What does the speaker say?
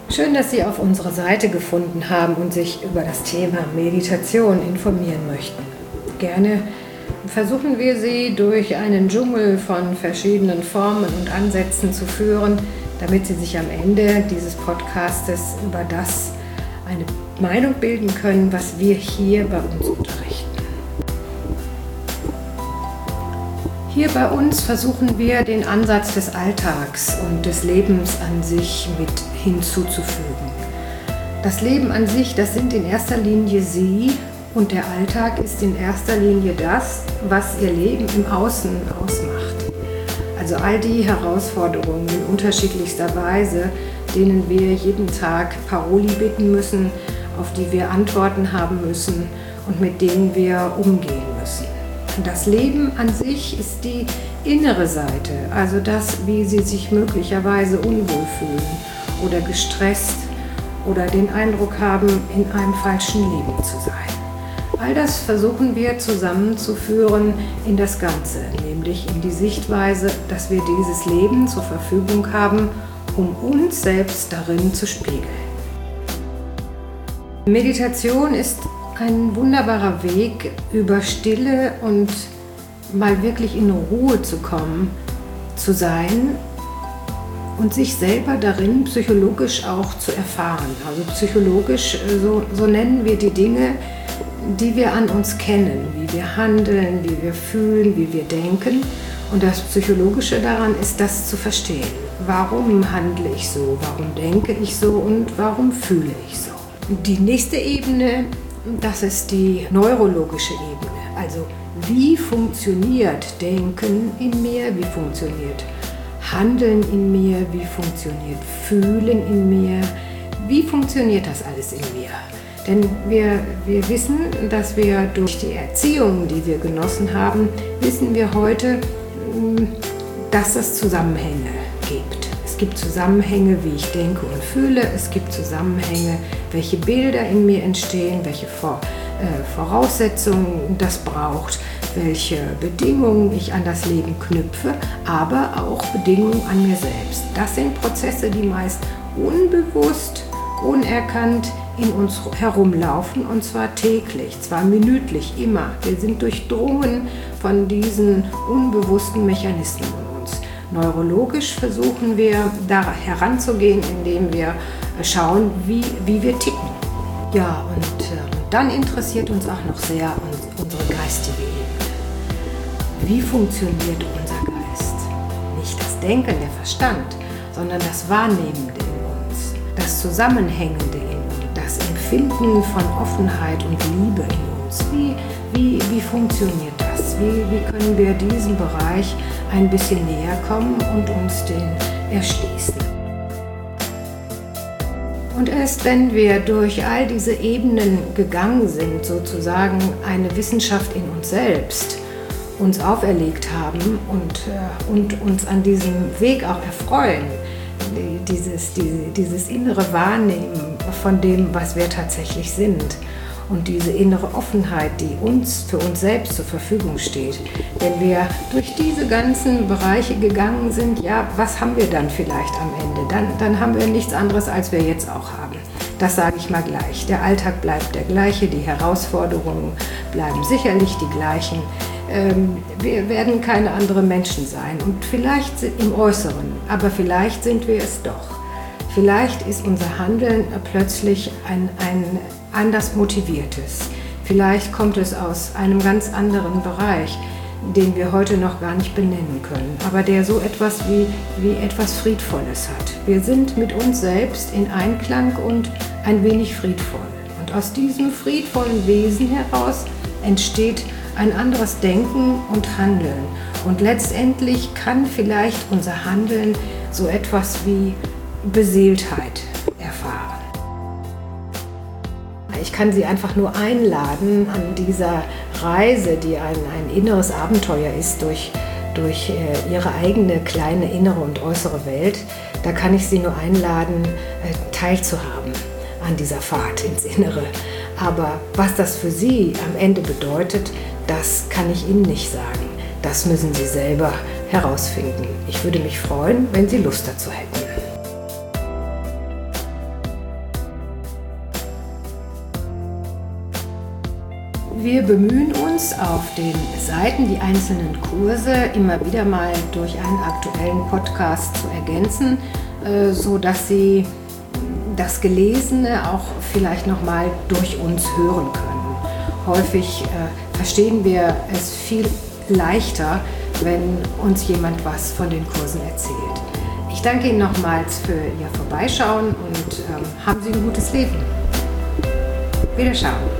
Schön, dass Sie auf unsere Seite gefunden haben und sich über das Thema Meditation informieren möchten. Gerne versuchen wir Sie durch einen Dschungel von verschiedenen Formen und Ansätzen zu führen, damit Sie sich am Ende dieses Podcastes über das eine Meinung bilden können, was wir hier bei uns unterrichten. Hier bei uns versuchen wir, den Ansatz des Alltags und des Lebens an sich mit hinzuzufügen. Das Leben an sich, das sind in erster Linie Sie, und der Alltag ist in erster Linie das, was Ihr Leben im Außen ausmacht. Also all die Herausforderungen in unterschiedlichster Weise, denen wir jeden Tag Paroli bitten müssen, auf die wir Antworten haben müssen und mit denen wir umgehen müssen. Das Leben an sich ist die innere Seite, also das, wie Sie sich möglicherweise unwohl fühlen oder gestresst oder den Eindruck haben, in einem falschen Leben zu sein. All das versuchen wir zusammenzuführen in das Ganze, nämlich in die Sichtweise, dass wir dieses Leben zur Verfügung haben, um uns selbst darin zu spiegeln. Meditation ist ein wunderbarer Weg, über Stille und mal wirklich in Ruhe zu kommen, zu sein und sich selber darin psychologisch auch zu erfahren. Also psychologisch, so nennen wir die Dinge, die wir an uns kennen, wie wir handeln, wie wir fühlen, wie wir denken. Und das Psychologische daran ist, das zu verstehen. Warum handle ich so? Warum denke ich so? Und warum fühle ich so? Die nächste Ebene, das ist die neurologische Ebene. Also wie funktioniert Denken in mir? Wie funktioniert Handeln in mir? Wie funktioniert Fühlen in mir? Wie funktioniert das alles in mir? Denn wir wissen, dass wir durch die Erziehung, die wir genossen haben, wissen wir heute, dass es Zusammenhänge gibt. Es gibt Zusammenhänge, wie ich denke und fühle. Es gibt Zusammenhänge, welche Bilder in mir entstehen, welche Voraussetzungen das braucht, welche Bedingungen ich an das Leben knüpfe, aber auch Bedingungen an mir selbst. Das sind Prozesse, die meist unbewusst, unerkannt in uns herumlaufen, und zwar täglich, zwar minütlich, immer. Wir sind durchdrungen von diesen unbewussten Mechanismen in uns. Neurologisch versuchen wir da heranzugehen, indem wir schauen, wie wir ticken. Ja, und dann interessiert uns auch noch sehr unsere geistige Ebene. Wie funktioniert unser Geist? Nicht das Denken, der Verstand, sondern das Wahrnehmende in uns, das Zusammenhängende in uns, das Empfinden von Offenheit und Liebe in uns. Wie funktioniert das? Wie können wir diesem Bereich ein bisschen näher kommen und uns den erschließen? Und erst wenn wir durch all diese Ebenen gegangen sind, sozusagen eine Wissenschaft in uns selbst uns auferlegt haben und uns an diesem Weg auch erfreuen, dieses innere Wahrnehmen von dem, was wir tatsächlich sind, und diese innere Offenheit, die uns für uns selbst zur Verfügung steht. Wenn wir durch diese ganzen Bereiche gegangen sind, ja, was haben wir dann vielleicht am Ende? Dann haben wir nichts anderes, als wir jetzt auch haben. Das sage ich mal gleich. Der Alltag bleibt der gleiche, die Herausforderungen bleiben sicherlich die gleichen. Wir werden keine anderen Menschen sein, und vielleicht im Äußeren, aber vielleicht sind wir es doch. Vielleicht ist unser Handeln plötzlich ein anders motiviertes. Vielleicht kommt es aus einem ganz anderen Bereich, den wir heute noch gar nicht benennen können, aber der so etwas wie etwas Friedvolles hat. Wir sind mit uns selbst in Einklang und ein wenig friedvoll. Und aus diesem friedvollen Wesen heraus entsteht ein anderes Denken und Handeln. Und letztendlich kann vielleicht unser Handeln so etwas wie Beseeltheit erfahren. Ich kann Sie einfach nur einladen an dieser Reise, die ein inneres Abenteuer ist durch Ihre eigene kleine innere und äußere Welt. Da kann ich Sie nur einladen, teilzuhaben an dieser Fahrt ins Innere. Aber was das für Sie am Ende bedeutet, das kann ich Ihnen nicht sagen. Das müssen Sie selber herausfinden. Ich würde mich freuen, wenn Sie Lust dazu hätten. Wir bemühen uns, auf den Seiten die einzelnen Kurse immer wieder mal durch einen aktuellen Podcast zu ergänzen, sodass Sie das Gelesene auch vielleicht nochmal durch uns hören können. Häufig verstehen wir es viel leichter, wenn uns jemand was von den Kursen erzählt. Ich danke Ihnen nochmals für Ihr Vorbeischauen und haben Sie ein gutes Leben. Wiederschauen.